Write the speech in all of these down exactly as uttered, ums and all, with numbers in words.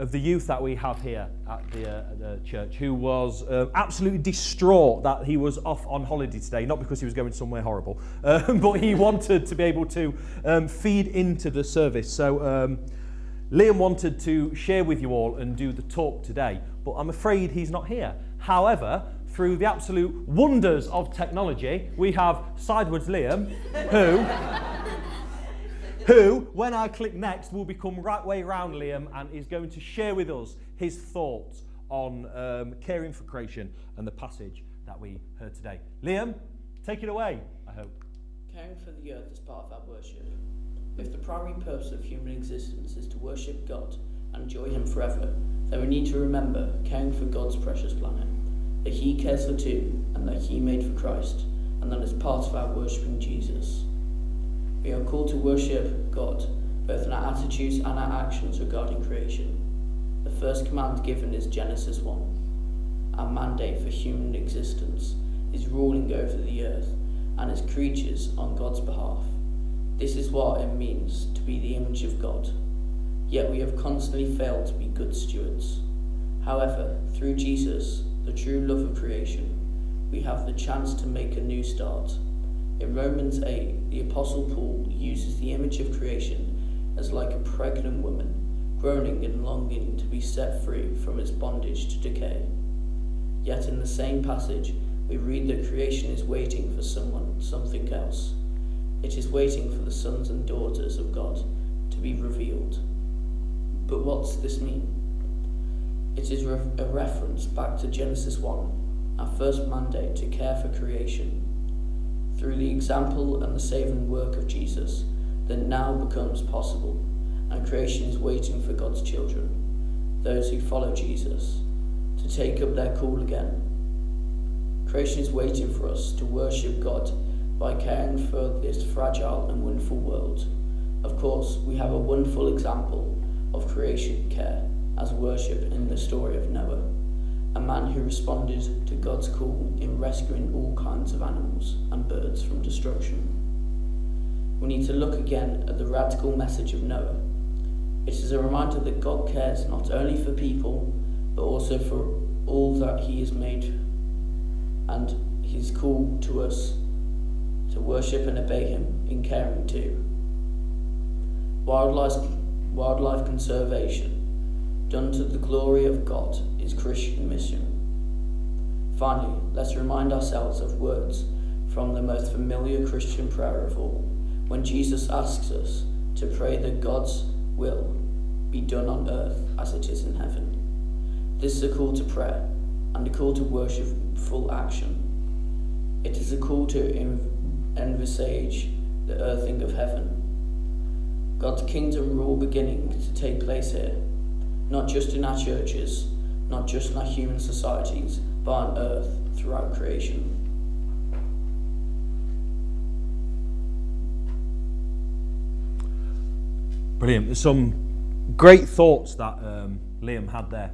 of the youth that we have here at the, uh, at the church, who was uh, absolutely distraught that he was off on holiday today, not because he was going somewhere horrible, um, but he wanted to be able to um, feed into the service. So um, Liam wanted to share with you all and do the talk today, but I'm afraid he's not here. However, through the absolute wonders of technology, we have Sideways Liam, who, who, when I click next, will become right way round Liam and is going to share with us his thoughts on um, caring for creation and the passage that we heard today. Liam, take it away, I hope. Caring for the earth is part of our worship. If the primary purpose of human existence is to worship God and enjoy Him forever, then we need to remember caring for God's precious planet, that He cares for too, and that He made for Christ, and that is part of our worshipping Jesus. We are called to worship God, both in our attitudes and our actions regarding creation. The first command given is Genesis one. Our mandate for human existence is ruling over the earth and its creatures on God's behalf. This is what it means to be the image of God. Yet we have constantly failed to be good stewards. However, through Jesus, the true love of creation, we have the chance to make a new start. In Romans eight, the Apostle Paul uses the image of creation as like a pregnant woman, groaning and longing to be set free from its bondage to decay. Yet in the same passage, we read that creation is waiting for someone, something else. It is waiting for the sons and daughters of God to be revealed. But what's this mean? It is a reference back to Genesis one, our first mandate to care for creation. Through the example and the saving work of Jesus, that now becomes possible, and creation is waiting for God's children, those who follow Jesus, to take up their call again. Creation is waiting for us to worship God by caring for this fragile and wonderful world. Of course, we have a wonderful example of creation care as worship in the story of Noah, a man who responded to God's call in rescuing all kinds of animals and birds from destruction. We need to look again at the radical message of Noah. It is a reminder that God cares not only for people, but also for all that He has made, and He's called to us to worship and obey Him in caring too. Wildlife, wildlife conservation, done to the glory of God, is Christian mission. Finally, let's remind ourselves of words from the most familiar Christian prayer of all, when Jesus asks us to pray that God's will be done on earth as it is in heaven. This is a call to prayer and a call to worshipful action. It is a call to envisage the earthing of heaven. God's kingdom rule beginning to take place here, not just in our churches, not just in our human societies, but on earth throughout creation. Brilliant. There's some great thoughts that um, Liam had there.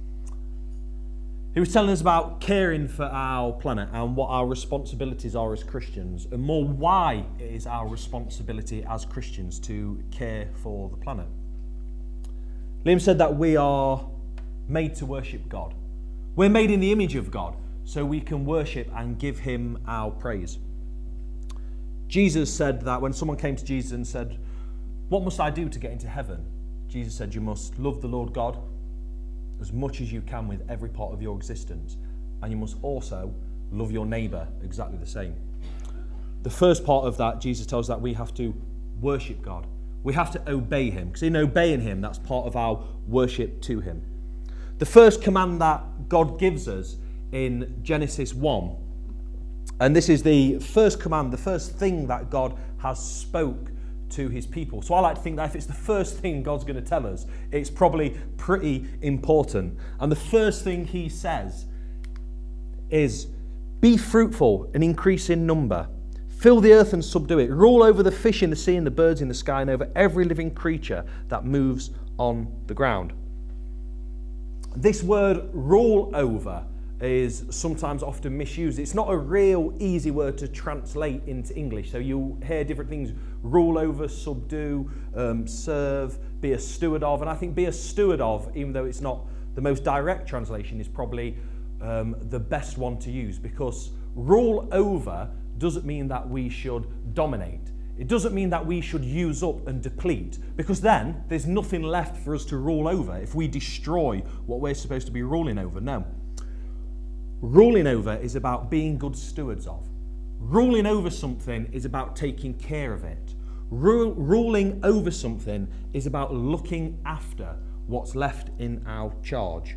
He was telling us about caring for our planet and what our responsibilities are as Christians, and more why it is our responsibility as Christians to care for the planet. Liam said that we are made to worship God. We're made in the image of God, so we can worship and give Him our praise. Jesus said that when someone came to Jesus and said, "What must I do to get into heaven?" Jesus said, "You must love the Lord God as much as you can with every part of your existence, and you must also love your neighbour exactly the same." The first part of that, Jesus tells us that we have to worship God. We have to obey Him, because in obeying Him, that's part of our worship to Him. The first command that God gives us in Genesis one, and this is the first command, the first thing that God has spoke to His people. So I like to think that if it's the first thing God's going to tell us, it's probably pretty important. And the first thing He says is, "Be fruitful and increase in number. Fill the earth and subdue it. Rule over the fish in the sea and the birds in the sky and over every living creature that moves on the ground." This word rule over is sometimes often misused. It's not a real easy word to translate into English. So you'll hear different things: rule over, subdue, um, serve, be a steward of. And I think be a steward of, even though it's not the most direct translation, is probably um, the best one to use, because rule over doesn't mean that we should dominate. It doesn't mean that we should use up and deplete, because then there's nothing left for us to rule over if we destroy what we're supposed to be ruling over. No. Ruling over is about being good stewards of. Ruling over something is about taking care of it. Ru- ruling over something is about looking after what's left in our charge.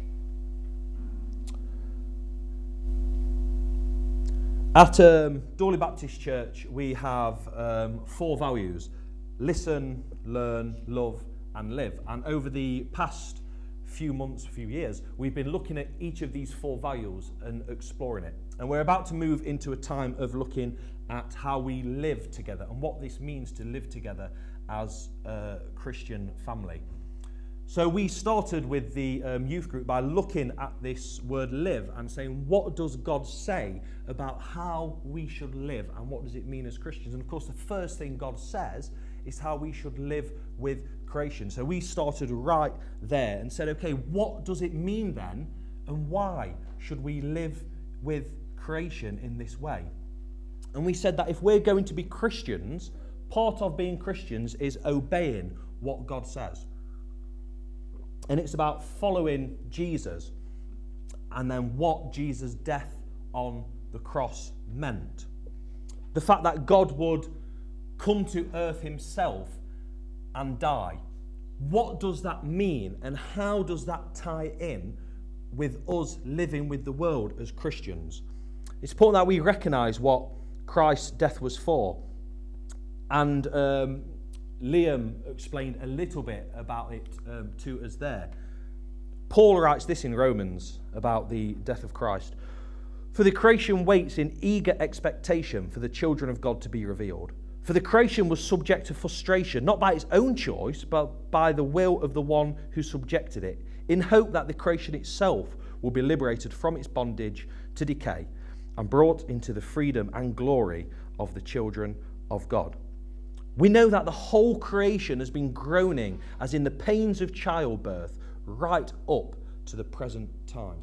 At um, Dawley Baptist Church, we have um, four values: listen, learn, love, and live. And over the past few months, few years, we've been looking at each of these four values and exploring it. And we're about to move into a time of looking at how we live together and what this means to live together as a Christian family. So we started with the um, youth group by looking at this word live and saying, what does God say about how we should live and what does it mean as Christians? And of course, the first thing God says is how we should live with creation. So we started right there and said, okay, what does it mean then, and why should we live with creation in this way? And we said that if we're going to be Christians, part of being Christians is obeying what God says. And it's about following Jesus and then what Jesus' death on the cross meant. The fact that God would come to earth himself and die. What does that mean, and how does that tie in with us living with the world as Christians? It's important that we recognise what Christ's death was for. And um, Liam explained a little bit about it um, to us there. Paul writes this in Romans about the death of Christ. For the creation waits in eager expectation for the children of God to be revealed. For the creation was subject to frustration, not by its own choice, but by the will of the one who subjected it, in hope that the creation itself will be liberated from its bondage to decay and brought into the freedom and glory of the children of God. We know that the whole creation has been groaning as in the pains of childbirth right up to the present time.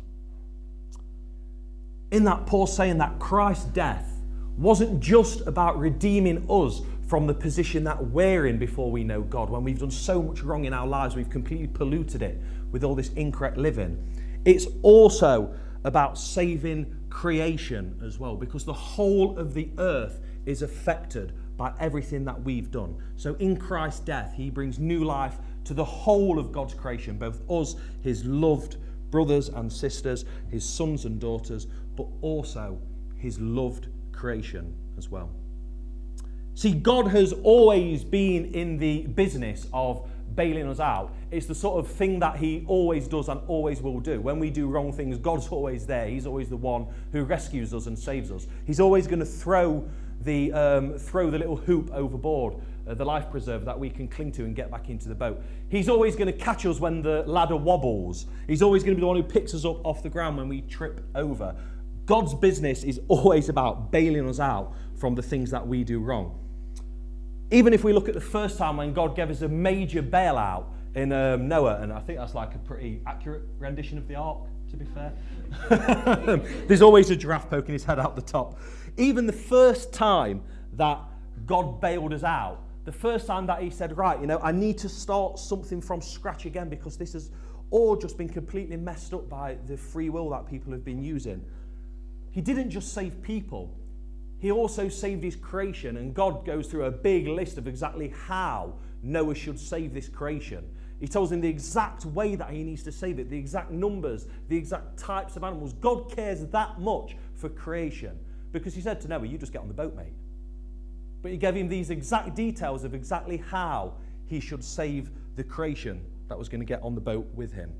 In that, Paul's saying that Christ's death wasn't just about redeeming us from the position that we're in before we know God. When we've done so much wrong in our lives, we've completely polluted it with all this incorrect living. It's also about saving creation as well, because the whole of the earth is affected by everything that we've done. So in Christ's death, he brings new life to the whole of God's creation, both us, his loved brothers and sisters, his sons and daughters, but also his loved creation as well. See, God has always been in the business of bailing us out. It's the sort of thing that he always does and always will do. When we do wrong things, God's always there. He's always the one who rescues us and saves us. He's always going to throw the um, throw the little hoop overboard, uh, the life preserver that we can cling to and get back into the boat. He's always going to catch us when the ladder wobbles. He's always going to be the one who picks us up off the ground when we trip over. God's business is always about bailing us out from the things that we do wrong. Even if we look at the first time when God gave us a major bailout in um, Noah, and I think that's like a pretty accurate rendition of the ark, to be fair. There's always a giraffe poking his head out the top. Even the first time that God bailed us out, the first time that he said, right, you know, I need to start something from scratch again because this has all just been completely messed up by the free will that people have been using. He didn't just save people. He also saved his creation, and God goes through a big list of exactly how Noah should save this creation. He tells him the exact way that he needs to save it, the exact numbers, the exact types of animals. God cares that much for creation because he said to Noah, you just get on the boat, mate. But he gave him these exact details of exactly how he should save the creation that was going to get on the boat with him.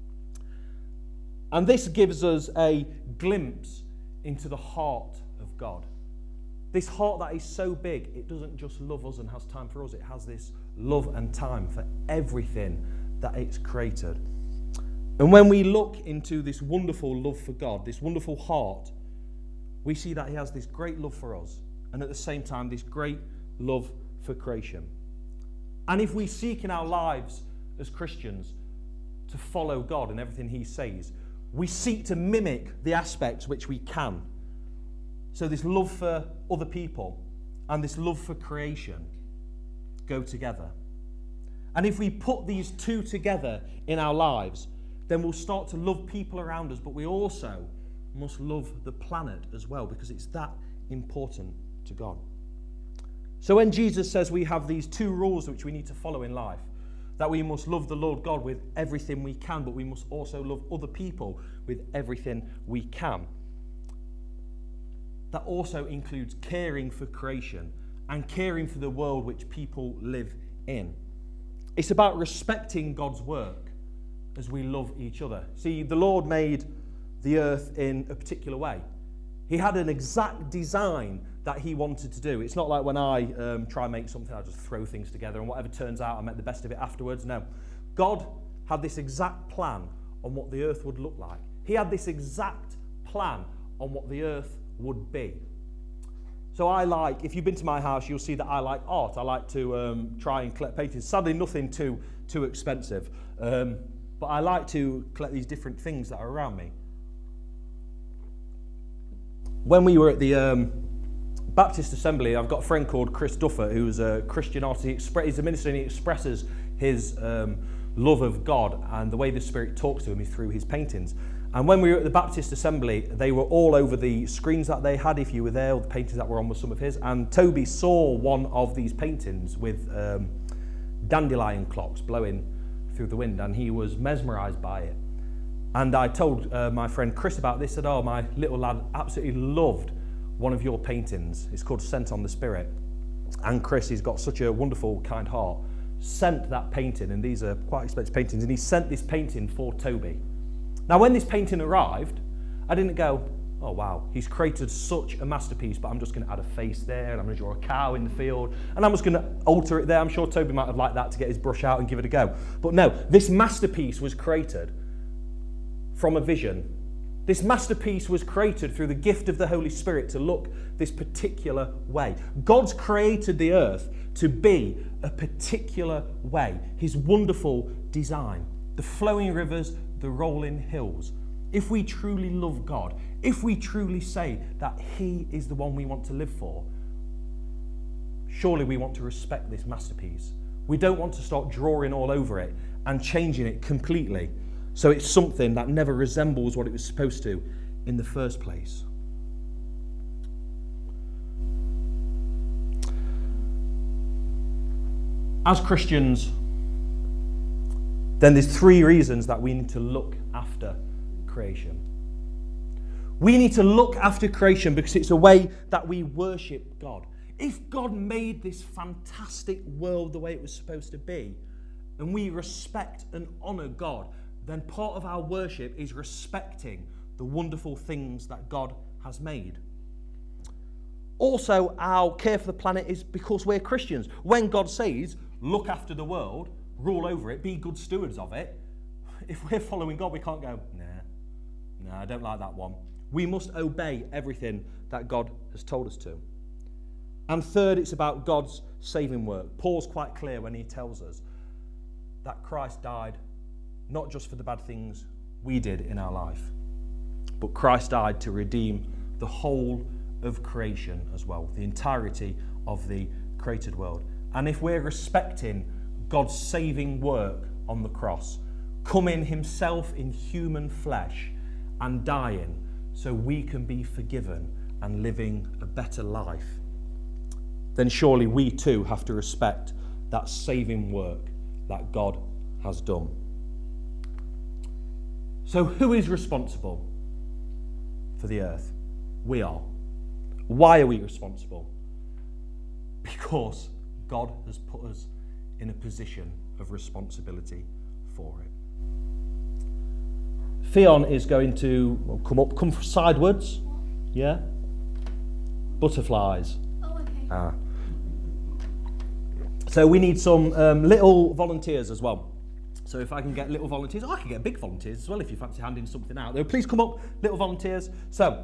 And this gives us a glimpse into the heart of God. This heart that is so big, it doesn't just love us and has time for us. It has this love and time for everything that it's created. And when we look into this wonderful love for God, this wonderful heart, we see that he has this great love for us, and at the same time, this great love for creation. And if we seek in our lives as Christians to follow God and everything he says, we seek to mimic the aspects which we can. So this love for other people and this love for creation go together. And if we put these two together in our lives, then we'll start to love people around us, but we also must love the planet as well, because it's that important to God. So when Jesus says we have these two rules which we need to follow in life, that we must love the Lord God with everything we can, but we must also love other people with everything we can. That also includes caring for creation and caring for the world which people live in. It's about respecting God's work as we love each other. See, the Lord made the earth in a particular way. He had an exact design that he wanted to do. It's not like when I um, try and make something, I just throw things together and whatever turns out, I make the best of it afterwards. No. God had this exact plan on what the earth would look like. He had this exact plan on what the earth would be. So I like, if you've been to my house, you'll see that I like art. I like to um, try and collect paintings. Sadly, nothing too too expensive. Um, but I like to collect these different things that are around me. When we were at the um, Baptist Assembly, I've got a friend called Chris Duffer, who's a Christian artist. He expre- he's a minister and he expresses his um, love of God, and the way the Spirit talks to him is through his paintings. And when we were at the Baptist Assembly, they were all over the screens that they had, if you were there, or the paintings that were on were some of his. And Toby saw one of these paintings with um, dandelion clocks blowing through the wind, and he was mesmerised by it. And I told uh, my friend Chris about this, said, oh, my little lad absolutely loved one of your paintings. It's called Scent on the Spirit. And Chris, he's got such a wonderful, kind heart, sent that painting, and these are quite expensive paintings, and he sent this painting for Toby. Now, when this painting arrived, I didn't go, oh, wow, he's created such a masterpiece, but I'm just going to add a face there, and I'm going to draw a cow in the field, and I'm just going to alter it there. I'm sure Toby might have liked that to get his brush out and give it a go. But no, this masterpiece was created from a vision. This masterpiece was created through the gift of the Holy Spirit to look this particular way. God's created the earth to be a particular way. His wonderful design. The flowing rivers, the rolling hills. If we truly love God, if we truly say that he is the one we want to live for, surely we want to respect this masterpiece. We don't want to start drawing all over it and changing it completely, so it's something that never resembles what it was supposed to in the first place. As Christians, then there's three reasons that we need to look after creation. We need to look after creation because it's a way that we worship God. If God made this fantastic world the way it was supposed to be, and we respect and honour God, then part of our worship is respecting the wonderful things that God has made. Also, our care for the planet is because we're Christians. When God says, look after the world, rule over it, be good stewards of it, if we're following God, we can't go, nah, nah, I don't like that one. We must obey everything that God has told us to. And third, it's about God's saving work. Paul's quite clear when he tells us that Christ died not just for the bad things we did in our life, but Christ died to redeem the whole of creation as well, the entirety of the created world. And if we're respecting God's saving work on the cross, coming himself in human flesh and dying so we can be forgiven and living a better life, then surely we too have to respect that saving work that God has done. So who is responsible for the earth? We are. Why are we responsible? Because God has put us in a position of responsibility for it. Theon is going to well, come up, come sideways. Yeah? Butterflies. Oh, okay. Ah. So we need some um, little volunteers as well. So if I can get little volunteers, oh, I can get big volunteers as well if you fancy handing something out. Though, please come up, little volunteers. So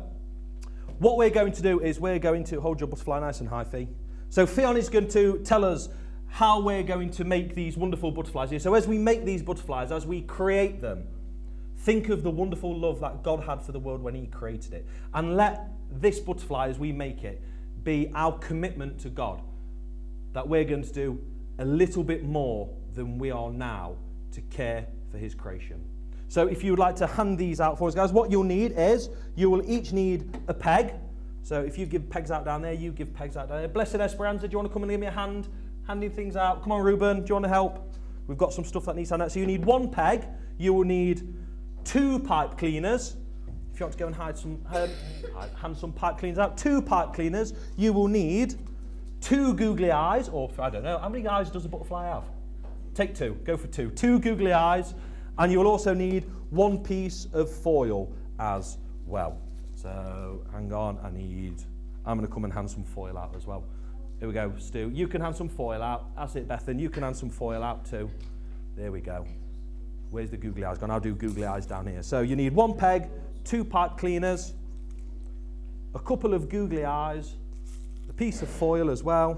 what we're going to do is we're going to hold your butterfly nice and high, Fee. So Theon is going to tell us how we're going to make these wonderful butterflies here. So as we make these butterflies, as we create them, think of the wonderful love that God had for the world when he created it. And let this butterfly, as we make it, be our commitment to God. That we're going to do a little bit more than we are now to care for his creation. So if you would like to hand these out for us, guys, what you'll need is, you will each need a peg. So if you give pegs out down there, you give pegs out down there. Blessed Esperanza, do you want to come and give me a hand? Handing things out. Come on, Ruben, do you want to help? We've got some stuff that needs handed out. So you need one peg. You will need two pipe cleaners. If you want to go and hide some, um, hand some pipe cleaners out. Two pipe cleaners. You will need two googly eyes, or I don't know, how many eyes does a butterfly have? Take two. Go for two. Two googly eyes. And you will also need one piece of foil as well. So hang on, I need, I'm going to come and hand some foil out as well. Here we go, Stu. You can hand some foil out. That's it, Bethan. You can hand some foil out too. There we go. Where's the googly eyes gone? I'll do googly eyes down here. So you need one peg, two pipe cleaners, a couple of googly eyes, a piece of foil as well.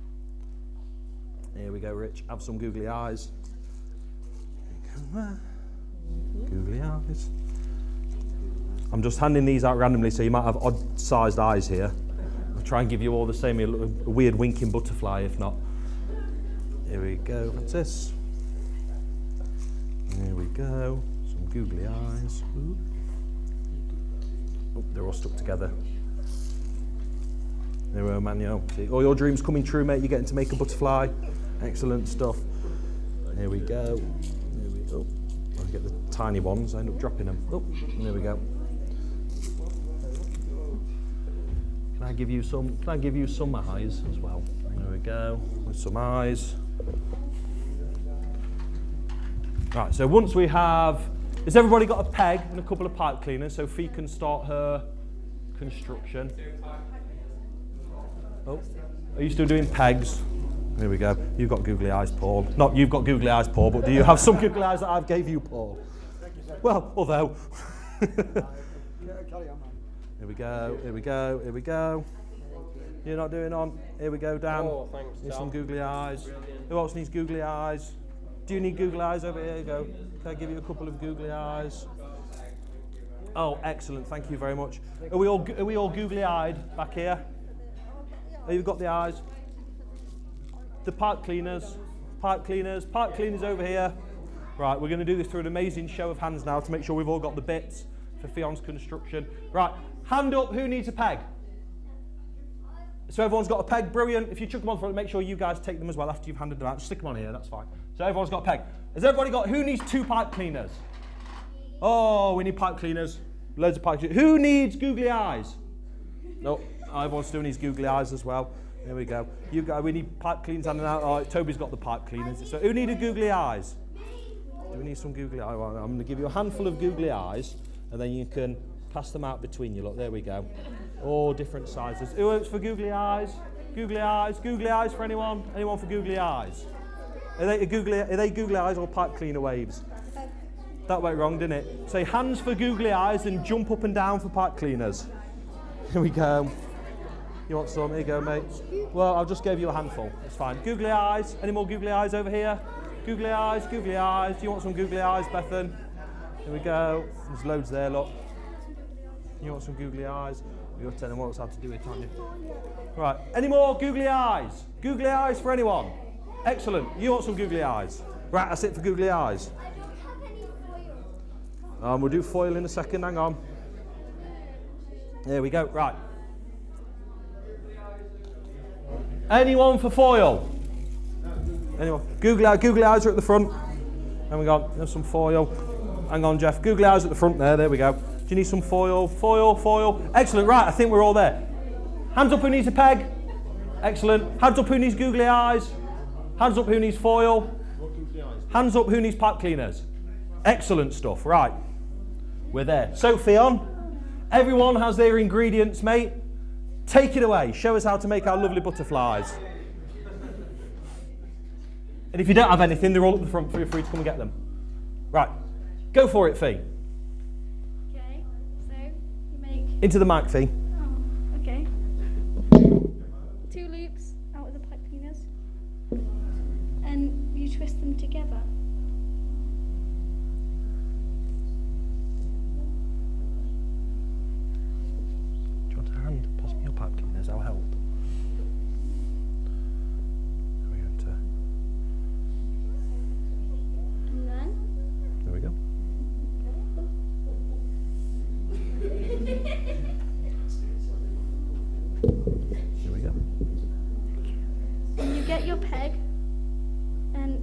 Here we go, Rich. Have some googly eyes. Googly eyes. I'm just handing these out randomly, so you might have odd-sized eyes here. I'll try and give you all the same, a weird winking butterfly, if not. Here we go. What's this? Here we go. Some googly eyes. Ooh. Oh, they're all stuck together. There we go, Manuel. See, all your dreams coming true, mate. You're getting to make a butterfly. Excellent stuff. Here we go. Here we go. I'll get the tiny ones. I end up dropping them. Oh, there we go. Can I give you some? Can I give you some eyes as well? There we go. With some eyes. Right. So once we have, has everybody got a peg and a couple of pipe cleaners so Fee can start her construction? Oh, are you still doing pegs? There we go. You've got googly eyes, Paul. Not you've got googly eyes, Paul, but do you have some googly eyes that I've gave you, Paul? Well, although. Here we go, here we go, here we go. You're not doing on. Here we go, Dan. Oh, thanks, Need Tom. some googly eyes. Brilliant. Who else needs googly eyes? Do you need googly eyes over here? You go. Can I give you a couple of googly eyes? Oh, excellent. Thank you very much. Are we all are we all googly eyed back here? Oh, you've got the eyes. The pipe cleaners, pipe cleaners, pipe cleaners over here. Right, we're going to do this through an amazing show of hands now to make sure we've all got the bits for Fion's construction. Right, hand up, who needs a peg? So everyone's got a peg, brilliant. If you chuck them on front, make sure you guys take them as well after you've handed them out. Just stick them on here, that's fine. So everyone's got a peg. Has everybody got, who needs two pipe cleaners? Oh, we need pipe cleaners. Loads of pipe cleaners. Who needs googly eyes? No, oh, everyone still needs googly eyes as well. There we go. You go. We need pipe cleaners handing out. Oh, Toby's got the pipe cleaners. So who needed googly eyes? Do we need some googly eyes? Well, I'm going to give you a handful of googly eyes, and then you can pass them out between you. Look, there we go. All different sizes. Who hopes for googly eyes? Googly eyes. Googly eyes for anyone? Anyone for googly eyes? Are they googly? Are they googly eyes or pipe cleaner waves? That went wrong, didn't it? Say hands for googly eyes and jump up and down for pipe cleaners. Here we go. You want some? Here you go, mate. Well, I'll just give you a handful. It's fine. Googly eyes. Any more googly eyes over here? Googly eyes, googly eyes. Do you want some googly eyes, Bethan? Here we go. There's loads there, look. You want some googly eyes? You're telling them what else how to do it, aren't you? Right. Any more googly eyes? Googly eyes for anyone? Excellent. You want some googly eyes? Right, that's it for googly eyes. I don't have any foil. Um, we'll do foil in a second. Hang on. There we go. Right. Anyone for foil? Anyone? Googly, eye, googly eyes are at the front. Hang on, there's some foil. Hang on, Jeff. Googly eyes at the front there. There we go. Do you need some foil? Foil, foil. Excellent. Right, I think we're all there. Hands up who needs a peg. Excellent. Hands up who needs googly eyes. Hands up who needs foil. Hands up who needs pipe cleaners. Excellent stuff. Right. We're there. So, Fionn, everyone has their ingredients, mate. Take it away. Show us how to make our lovely butterflies. And if you don't have anything, they're all at the front. Feel free to come and get them. Right. Go for it, Fee. Okay, so you make. Into the mic, Fee. Oh, okay. Two loops out of the pipe cleaners. twist them together. Do you want a hand? Pass me your pipe cleaners, I'll help. There we go. Into, And then there we go. Here we go. and you get your peg and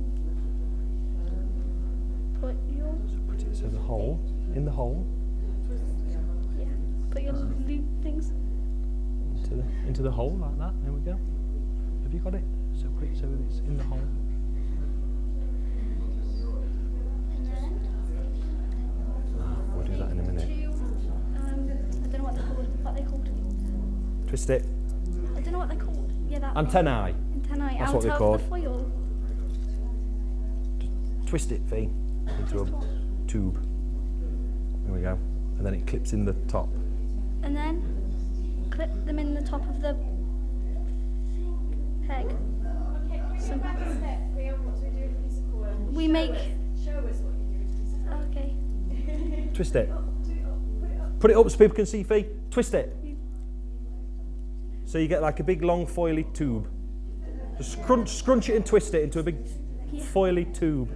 put your So put it so the hole in the hole yeah, put your loop things. into the into the hole like that. There we go. Have you got it? So put it so it's in the hole. And then We'll do that in a minute. two, um, I don't know what they're called. What they're called? Twist it. I don't know what they're called. Yeah, that Antennae. antennae That's out what they're of called. the foil. Twist it, Fee, into a tube. There we go. And then it clips in the top. And then clip them in the top of the peg. Some- we make. Okay. Twist it. Put it up so people can see, Fee. Twist it. So you get like a big long foily tube. Just scrunch, scrunch it and twist it into a big Yeah. foily tube.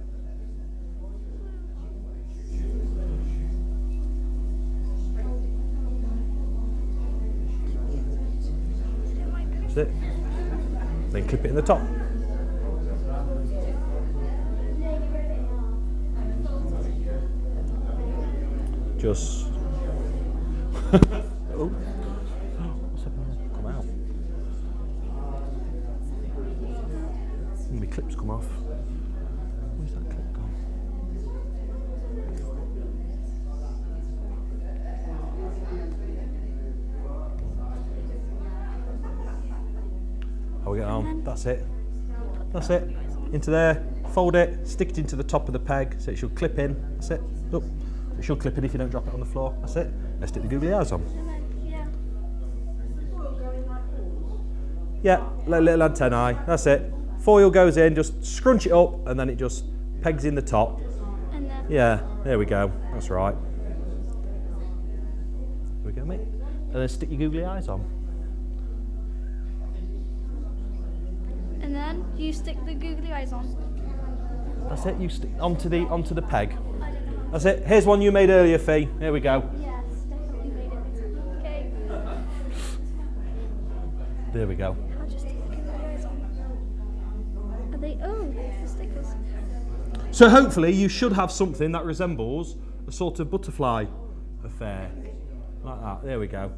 That's it. Then clip it in the top. Just. Oh. What's happening? Come out. And my clips come off. Where's that clip gone? How we get on? That's it. That's it. Into there. Fold it. Stick it into the top of the peg so it should clip in. That's it. Up. It should clip in if you don't drop it on the floor. That's it. Let's stick the googly eyes on. And then, yeah. Yeah, little, little antennae. That's it. Foil goes in, just scrunch it up, and then it just pegs in the top. And then. Yeah, there we go. That's right. There we go, mate. And then stick your googly eyes on. And then you stick the googly eyes on. That's it. You stick onto the onto the peg. I don't know. That's it. Here's one you made earlier, Fee. There we go. Yes, definitely made it. Okay. There we go. I'll just stick the googly eyes on. Are they? Oh, the stickers. So hopefully you should have something that resembles a sort of butterfly affair. Like that. There we go.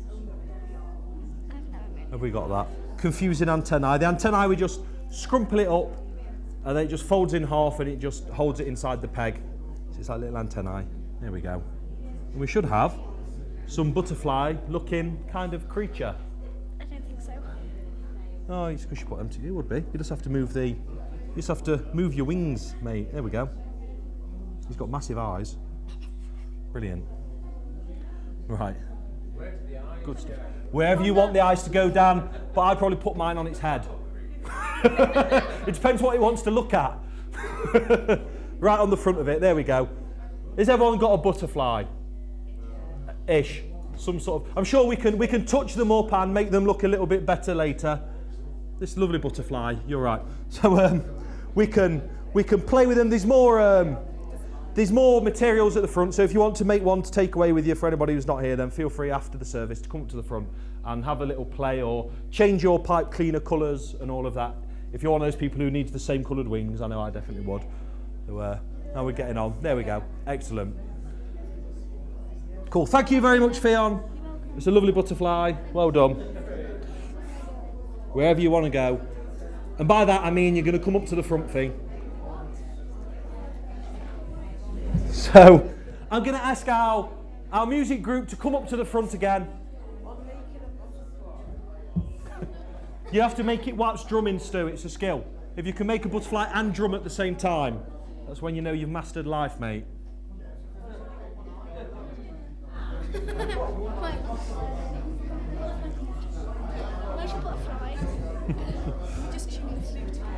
I've never made it. Have we got that? Confusing antennae. The antennae, we just scrumple it up and then it just folds in half and it just holds it inside the peg. So it's like little antennae. There we go. And we should have some butterfly looking kind of creature. I don't think so. Oh, it's because you put them together. You would be. You just have to move the, you just have to move your wings, mate. There we go. He's got massive eyes. Brilliant. Right. Good stuff. Wherever you want the eyes to go, Dan, but I'd probably put mine on its head. It depends what it wants to look at. Right on the front of it, there we go. Has everyone got a butterfly? Ish. Some sort of, I'm sure we can we can touch them up and make them look a little bit better later. This lovely butterfly, you're right. So um, we can we can play with them. There's more um, There's more materials at the front, so if you want to make one to take away with you for anybody who's not here, then feel free after the service to come up to the front and have a little play or change your pipe cleaner colours and all of that. If you're one of those people who needs the same coloured wings, I know I definitely would. So uh, now we're getting on. There we go. Excellent. Cool. Thank you very much, Fionn. It's a lovely butterfly. Well done. Wherever you want to go. And by that I mean you're going to come up to the front thing. So, I'm going to ask our, our music group to come up to the front again. You have to make it whilst drumming, Stu. It's a skill. If you can make a butterfly and drum at the same time, that's when you know you've mastered life, mate. Where's your butterfly? Just tune the flute.